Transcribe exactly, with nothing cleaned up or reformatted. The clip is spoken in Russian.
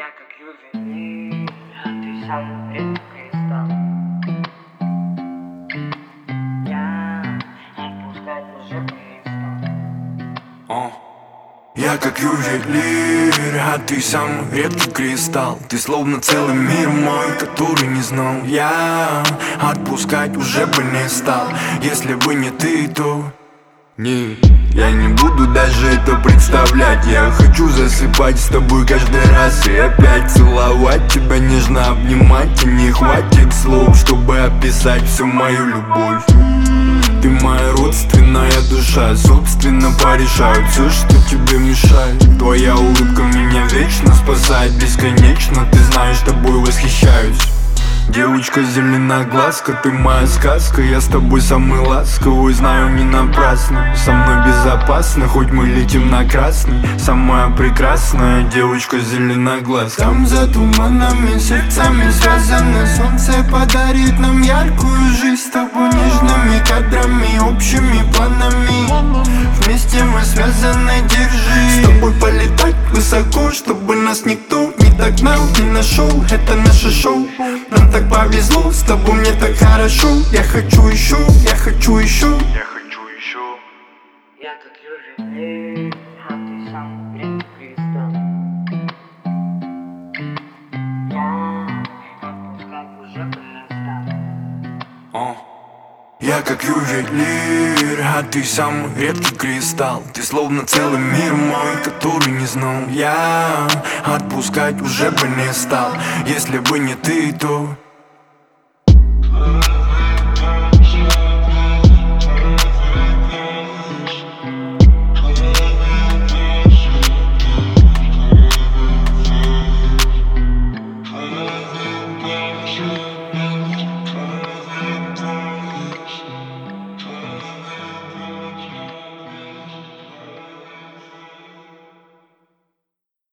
как ювелир, а ты самый редкий кристалл. Я отпускать уже перестал. О. Я как ювелир, а ты самый редкий кристалл. Ты словно целый мир мой, который не знал. Я отпускать уже бы не стал. Если бы не ты, то не, я не буду даже это представлять. Я хочу засыпать с тобой каждый раз и опять целовать тебя, нежно обнимать. И не хватит слов, чтобы описать всю мою любовь. Ты моя родственная душа, собственно порешаю все, что тебе мешает. Твоя улыбка меня вечно спасает, бесконечно. Ты знаешь, тобой восхищаюсь. Девочка зеленоглазка, ты моя сказка. Я с тобой самый ласковый, знаю, не напрасно. Со мной безопасно, хоть мы летим на красный. Самая прекрасная девочка зеленоглазка. Там за туманами, сердцами связаны. Солнце подарит нам яркую жизнь с тобой, нежными кадрами, общими планами. Вместе мы связаны, держи. С тобой полетать высоко, чтобы нас никто не догнал, не нашел. Это наше шоу, нам так повезло, с тобой мне так хорошо. Я хочу еще, я хочу еще, я хочу еще. Я как ювелир, а ты самый редкий кристалл. Я отпускать уже перестал. О. Я как ювелир, а ты самый редкий кристалл. Ты словно целый мир мой, который не знал. Я отпускать уже бы не стал. Если бы не ты, то